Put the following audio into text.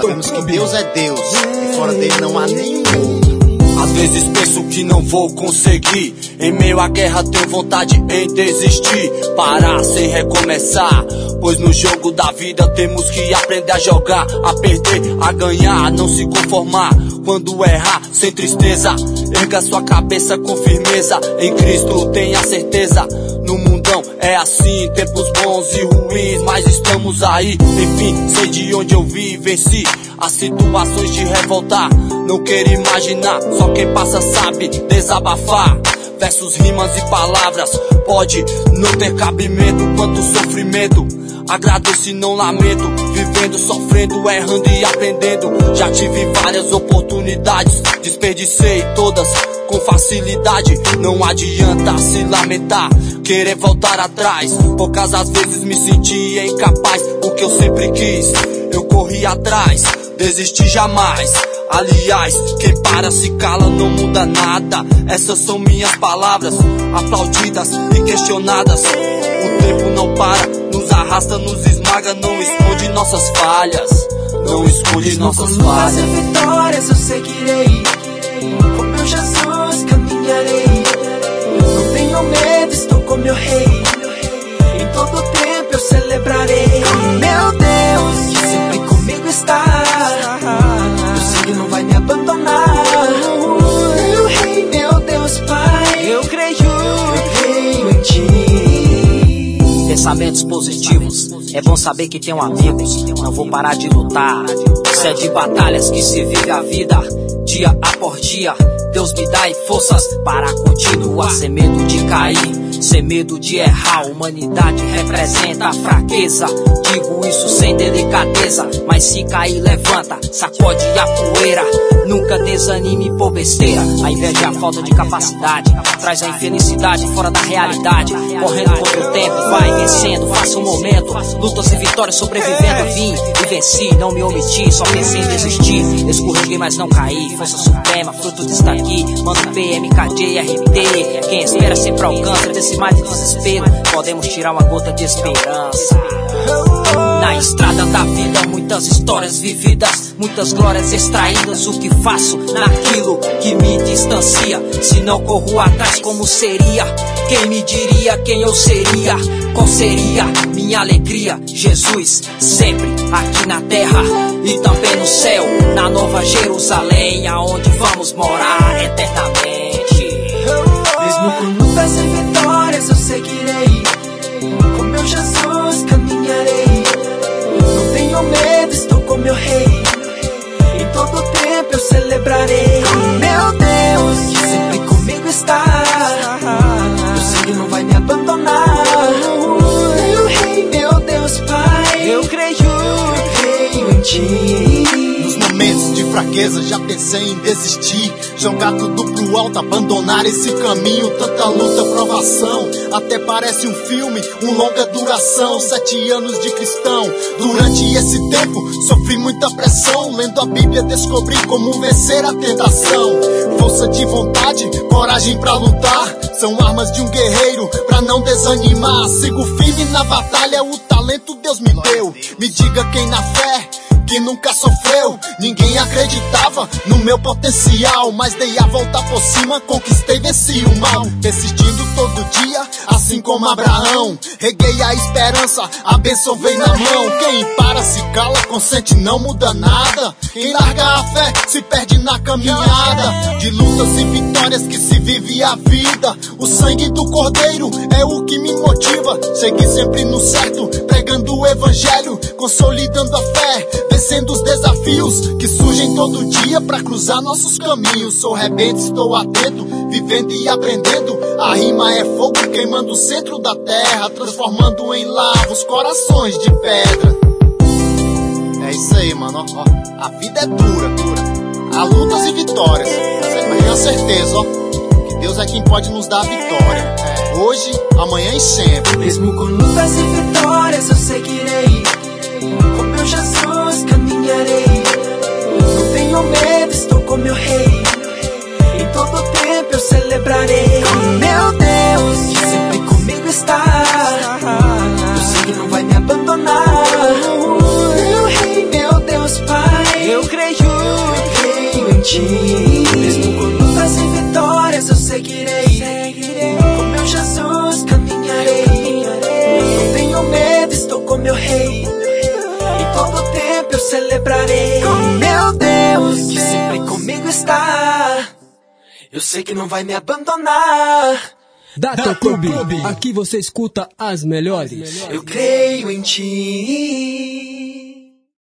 Sabemos que Deus é Deus e fora dele não há nenhum outro. Às vezes penso que não vou conseguir. Em meio à guerra tenho vontade em desistir, parar sem recomeçar. Pois no jogo da vida temos que aprender a jogar, a perder, a ganhar, a não se conformar. Quando errar, sem tristeza, erga sua cabeça com firmeza. Em Cristo tenha certeza. No mundão é assim, tempos bons e ruins, mas estamos aí. Enfim, sei de onde eu vi e venci as situações de revoltar. Não quero imaginar, só quem passa sabe desabafar. Versos, rimas e palavras pode não ter cabimento. Quanto sofrimento, agradeço e não lamento. Vivendo, sofrendo, errando e aprendendo. Já tive várias oportunidades, desperdicei todas com facilidade. Não adianta se lamentar, querer voltar atrás. Poucas as vezes me senti incapaz. O que eu sempre quis, eu corri atrás, desisti jamais. Aliás, quem para se cala não muda nada. Essas são minhas palavras, aplaudidas e questionadas. O tempo não para, nos arrasta, nos esmaga. Não esconde nossas falhas, não esconde nossas falhas. Mesmo com lutas e vitórias eu seguirei, com meu Jesus caminharei. Não tenho medo, estou com meu rei. Em todo tempo eu celebrarei. Meu Deus, que sempre comigo está. Não vai me abandonar. Meu rei, meu Deus, Pai, eu creio em ti. Pensamentos positivos, é bom saber que tenho amigos. Não vou parar de lutar. Isso é de batalhas que se vive a vida, dia após dia. Deus me dá forças para continuar. Sem medo de cair, sem medo de errar. Humanidade representa a fraqueza. Digo isso sem delicadeza, mas se cair levanta, sacode a poeira. Nunca desanime por besteira. A inveja é a falta de capacidade, traz a infelicidade fora da realidade. Correndo contra o tempo, vai vencendo, faça um momento. Lutas e vitórias sobrevivendo. Vim e venci, não me omiti, só pensei em desistir. Escorreguei, mas não caí. Força suprema, fruto disso daqui. Mano PMKJ, RT. Quem espera sempre alcança. Desse mar de desespero podemos tirar uma gota de esperança. Na estrada da vida, muitas histórias vividas, muitas glórias extraídas. O que faço naquilo que me distancia? Se não corro atrás, como seria? Quem me diria quem eu seria? Qual seria minha alegria? Jesus, sempre aqui na terra e também no céu, na Nova Jerusalém, aonde vamos morar eternamente. Mesmo com lutas e vitórias eu seguirei, com meu Jesus caminharei. Não tenho medo, estou com meu rei. Em todo tempo eu celebrarei. Meu Deus, que sempre comigo está. Eu sei que não vai me abandonar. Meu rei, meu Deus, Pai, eu creio em ti. Nos momentos de fraqueza já pensei em desistir, jogar tudo pro alto, abandonar esse caminho. Tanta luta, provação, até parece um filme, longa duração. 7 anos de cristão, durante esse tempo sofri muita pressão. Lendo a Bíblia descobri como vencer a tentação. Força de vontade, coragem pra lutar, são armas de um guerreiro pra não desanimar. Sigo firme na batalha, o talento Deus me deu. Me diga quem na fé que nunca sofreu. Ninguém acreditava no meu potencial, mas dei a volta por cima, conquistei, venci o mal. Persistindo todo dia, assim como Abraão. Reguei a esperança, a bênção vem na mão. Quem para se cala, consente, não muda nada. Quem larga a fé, se perde na caminhada. De lutas e vitórias que se vive a vida. O sangue do Cordeiro é o que me motiva. Segui sempre no certo, pregando o evangelho, consolidando a fé, vencendo os desafios que surgem todo dia pra cruzar nossos caminhos. Sou rebelde, estou atento, vivendo e aprendendo. A rima é fogo queimando o centro da terra, transformando em lava os corações de pedra. É isso aí, mano, ó. A vida é dura, há lutas e vitórias, mas tenha certeza, ó, que Deus é quem pode nos dar a vitória, hoje, amanhã e sempre. Mesmo com lutas e vitórias eu seguirei, com meu Jesus caminharei. Não tenho medo, estou com meu rei. Em todo tempo eu celebrarei. Meu Deus, que sempre comigo está. Eu sei que não vai me abandonar. Meu rei, meu Deus, Pai, ti. Mesmo com lutas e vitórias eu seguirei, com meu Jesus caminharei. Não tenho medo, estou com meu rei, em todo tempo eu celebrarei. Com meu Deus, que sempre comigo está, eu sei que não vai me abandonar. Data Clube, aqui você escuta as melhores. Eu creio em ti.